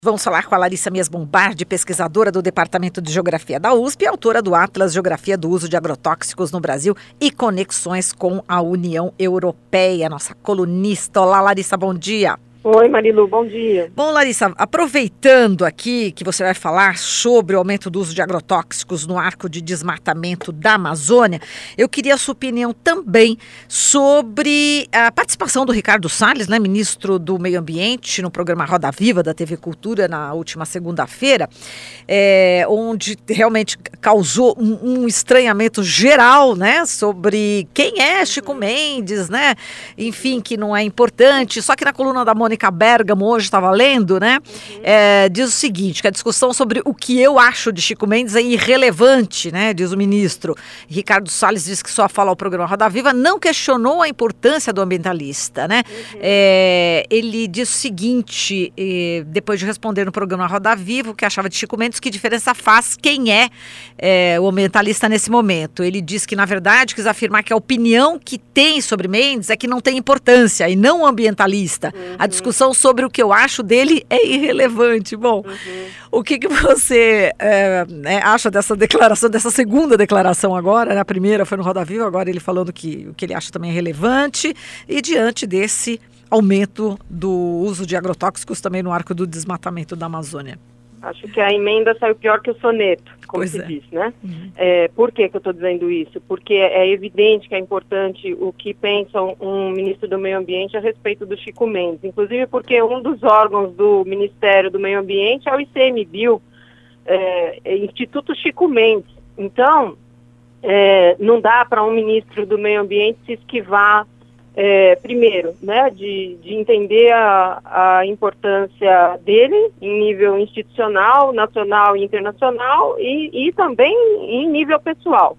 Vamos falar com a Larissa Mias Bombardi, pesquisadora do Departamento de Geografia da USP e autora do Atlas Geografia do Uso de Agrotóxicos no Brasil e Conexões com a União Europeia, nossa colunista. Olá, Larissa, bom dia. Oi, Marilu, bom dia. Bom, Larissa, aproveitando aqui que você vai falar sobre o aumento do uso de agrotóxicos no arco de desmatamento da Amazônia, eu queria a sua opinião também sobre a participação do Ricardo Salles, né, ministro do Meio Ambiente, no programa Roda Viva da TV Cultura na última segunda-feira, onde realmente causou um estranhamento geral, né, sobre quem é Chico Mendes, né, enfim, que não é importante, só que na coluna da Mônica Bergamo, hoje estava lendo, né? Diz o seguinte, que a discussão sobre o que eu acho de Chico Mendes é irrelevante, né? Diz o ministro. Ricardo Salles diz que só fala ao programa Roda Viva, não questionou a importância do ambientalista, né? Ele diz o seguinte, depois de responder no programa Roda Viva, o que achava de Chico Mendes, que diferença faz quem é o ambientalista nesse momento. Ele diz que, na verdade, quis afirmar que a opinião que tem sobre Mendes é que não tem importância, e não o ambientalista. A discussão sobre o que eu acho dele é irrelevante. Bom, o que você acha dessa declaração, dessa segunda declaração agora? A primeira foi no Roda Viva, agora ele falando que o que ele acha também é relevante, e diante desse aumento do uso de agrotóxicos também no arco do desmatamento da Amazônia. Acho que a emenda saiu pior que o soneto, como se diz, né? Por que eu estou dizendo isso? Porque é evidente que é importante o que pensa um ministro do Meio Ambiente a respeito do Chico Mendes. Inclusive porque um dos órgãos do Ministério do Meio Ambiente é o ICMBio, Instituto Chico Mendes. Então, não dá para um ministro do Meio Ambiente se esquivar primeiro, né, de entender a importância dele em nível institucional, nacional e internacional e também em nível pessoal.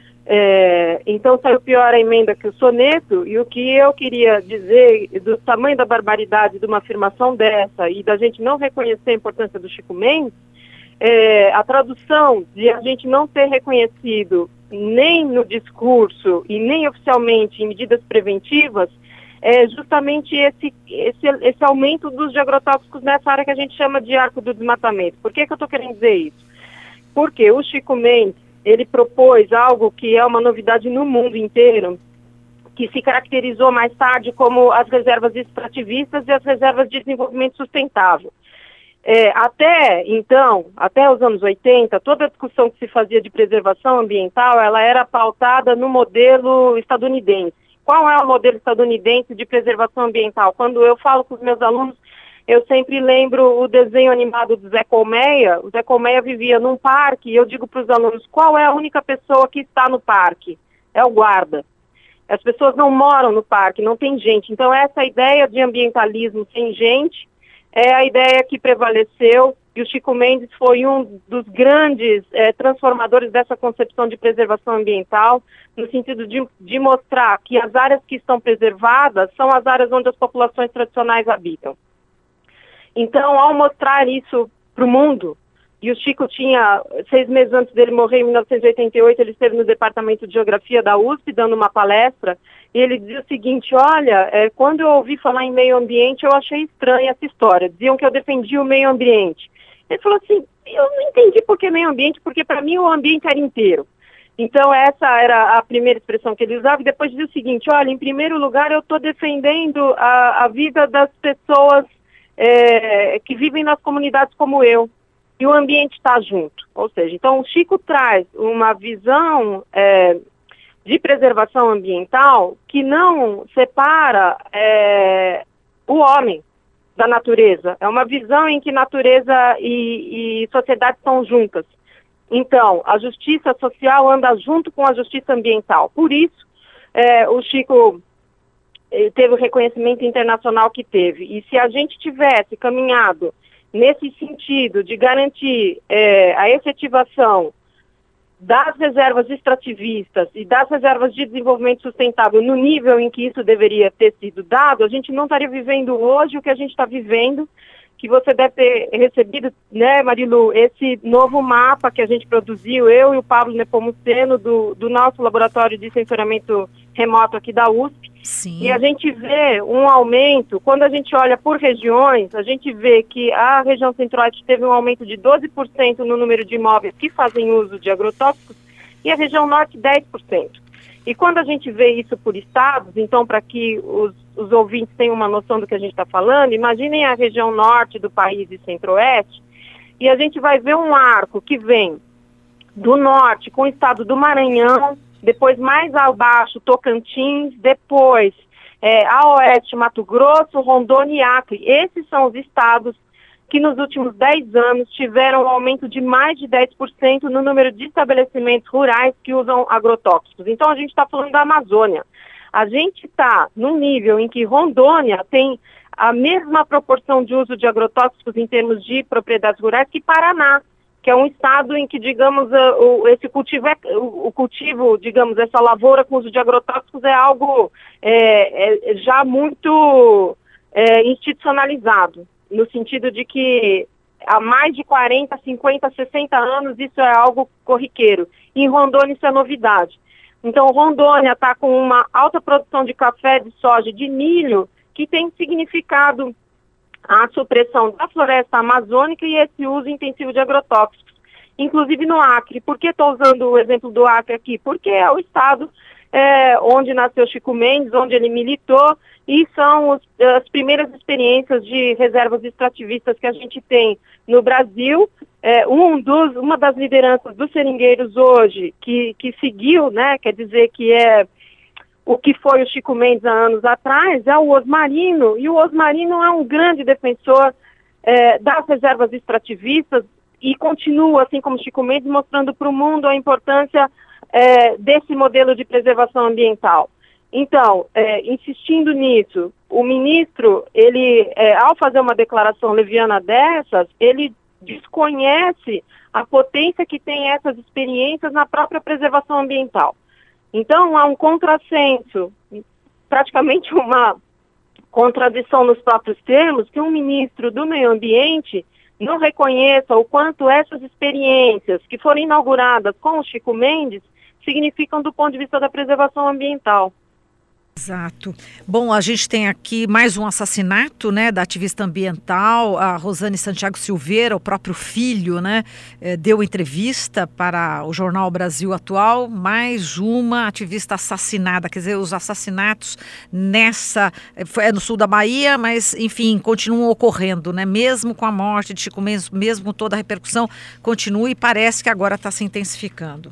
Então saiu pior a emenda que o soneto, e o que eu queria dizer do tamanho da barbaridade de uma afirmação dessa e da gente não reconhecer a importância do Chico Mendes, a tradução de a gente não ter reconhecido nem no discurso e nem oficialmente em medidas preventivas é justamente esse aumento dos agrotóxicos nessa área que a gente chama de arco do desmatamento. Por que eu estou querendo dizer isso? Porque o Chico Mendes, ele propôs algo que é uma novidade no mundo inteiro, que se caracterizou mais tarde como as reservas extrativistas e as reservas de desenvolvimento sustentável. Até os anos 80, toda a discussão que se fazia de preservação ambiental, ela era pautada no modelo estadunidense. Qual é o modelo estadunidense de preservação ambiental? Quando eu falo com os meus alunos, eu sempre lembro o desenho animado do Zé Colmeia. O Zé Colmeia vivia num parque e eu digo para os alunos, qual é a única pessoa que está no parque? É o guarda. As pessoas não moram no parque, não tem gente. Então essa ideia de ambientalismo sem gente é a ideia que prevaleceu, e o Chico Mendes foi um dos grandes transformadores dessa concepção de preservação ambiental, no sentido de mostrar que as áreas que estão preservadas são as áreas onde as populações tradicionais habitam. Então, ao mostrar isso para o mundo, e o Chico tinha, 6 meses antes dele morrer, em 1988, ele esteve no Departamento de Geografia da USP, dando uma palestra, e ele dizia o seguinte, olha, quando eu ouvi falar em meio ambiente, eu achei estranha essa história, diziam que eu defendia o meio ambiente. Ele falou assim, eu não entendi por que meio ambiente, porque para mim o ambiente era inteiro. Então essa era a primeira expressão que ele usava, e depois dizia o seguinte, olha, em primeiro lugar eu estou defendendo a vida das pessoas que vivem nas comunidades como eu. E o ambiente está junto. Ou seja, então o Chico traz uma visão de preservação ambiental que não separa o homem da natureza. É uma visão em que natureza e sociedade estão juntas. Então, a justiça social anda junto com a justiça ambiental. Por isso, o Chico teve o reconhecimento internacional que teve. E se a gente tivesse caminhado nesse sentido de garantir a efetivação das reservas extrativistas e das reservas de desenvolvimento sustentável no nível em que isso deveria ter sido dado, a gente não estaria vivendo hoje o que a gente está vivendo, que você deve ter recebido, né, Marilu, esse novo mapa que a gente produziu, eu e o Pablo Nepomuceno, do nosso laboratório de sensoriamento remoto aqui da USP. Sim. E a gente vê um aumento, quando a gente olha por regiões, a gente vê que a região centro-oeste teve um aumento de 12% no número de imóveis que fazem uso de agrotóxicos e a região norte 10%. E quando a gente vê isso por estados, então para que os ouvintes tenham uma noção do que a gente está falando, imaginem a região norte do país e centro-oeste, e a gente vai ver um arco que vem do norte com o estado do Maranhão, depois mais abaixo Tocantins, depois a oeste Mato Grosso, Rondônia e Acre. Esses são os estados que nos últimos 10 anos tiveram um aumento de mais de 10% no número de estabelecimentos rurais que usam agrotóxicos. Então a gente está falando da Amazônia. A gente está num nível em que Rondônia tem a mesma proporção de uso de agrotóxicos em termos de propriedades rurais que Paraná, que é um estado em que, digamos, esse cultivo, digamos, essa lavoura com uso de agrotóxicos é algo já muito institucionalizado, no sentido de que há mais de 40, 50, 60 anos isso é algo corriqueiro. E em Rondônia isso é novidade. Então, Rondônia está com uma alta produção de café, de soja, de milho, que tem significado a supressão da floresta amazônica e esse uso intensivo de agrotóxicos, inclusive no Acre. Por que estou usando o exemplo do Acre aqui? Porque é o estado onde nasceu Chico Mendes, onde ele militou, e são as primeiras experiências de reservas extrativistas que a gente tem no Brasil. Uma das lideranças dos seringueiros hoje, que seguiu, né, quer dizer que o que foi o Chico Mendes há anos atrás, é o Osmarino, e o Osmarino é um grande defensor das reservas extrativistas e continua, assim como Chico Mendes, mostrando para o mundo a importância desse modelo de preservação ambiental. Então, insistindo nisso, o ministro, ele, ao fazer uma declaração leviana dessas, ele desconhece a potência que tem essas experiências na própria preservação ambiental. Então, há um contrassenso, praticamente uma contradição nos próprios termos, que um ministro do meio ambiente não reconheça o quanto essas experiências que foram inauguradas com o Chico Mendes significam do ponto de vista da preservação ambiental. Exato. Bom, a gente tem aqui mais um assassinato, né, da ativista ambiental, a Rosane Santiago Silveira, o próprio filho, né, deu entrevista para o jornal Brasil Atual, mais uma ativista assassinada, quer dizer, os assassinatos é no sul da Bahia, mas, enfim, continuam ocorrendo, né, mesmo com a morte de Chico Mendes, mesmo toda a repercussão, continua e parece que agora está se intensificando.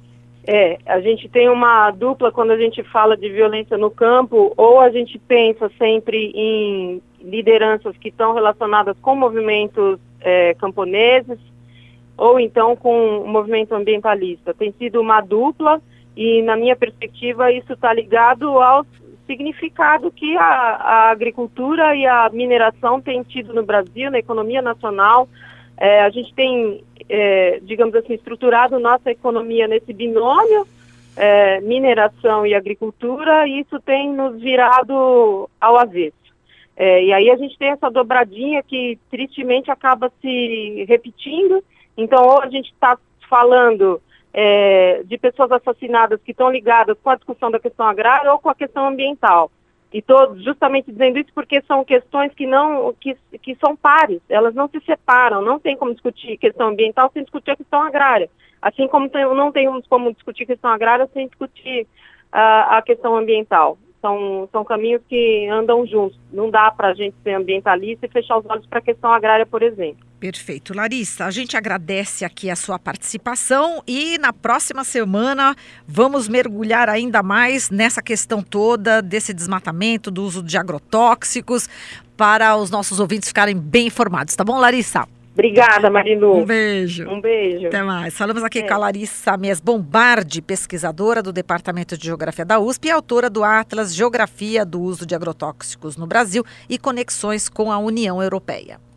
A gente tem uma dupla quando a gente fala de violência no campo, ou a gente pensa sempre em lideranças que estão relacionadas com movimentos camponeses, ou então com o movimento ambientalista. Tem sido uma dupla e, na minha perspectiva, isso está ligado ao significado que a agricultura e a mineração têm tido no Brasil, na economia nacional. A gente tem, digamos assim, estruturado nossa economia nesse binômio, mineração e agricultura, e isso tem nos virado ao avesso. E aí a gente tem essa dobradinha que tristemente acaba se repetindo. Então, ou a gente está falando de pessoas assassinadas que estão ligadas com a discussão da questão agrária ou com a questão ambiental. E estou justamente dizendo isso porque são questões que são pares, elas não se separam, não tem como discutir questão ambiental sem discutir a questão agrária. Assim como não temos como discutir questão agrária sem discutir a questão ambiental. São caminhos que andam juntos. Não dá para a gente ser ambientalista e fechar os olhos para a questão agrária, por exemplo. Perfeito. Larissa, a gente agradece aqui a sua participação e na próxima semana vamos mergulhar ainda mais nessa questão toda desse desmatamento, do uso de agrotóxicos, para os nossos ouvintes ficarem bem informados. Tá bom, Larissa? Obrigada, Marilu. Um beijo. Um beijo. Até mais. Falamos aqui com a Larissa Mies Bombardi, pesquisadora do Departamento de Geografia da USP e autora do Atlas Geografia do Uso de Agrotóxicos no Brasil e Conexões com a União Europeia.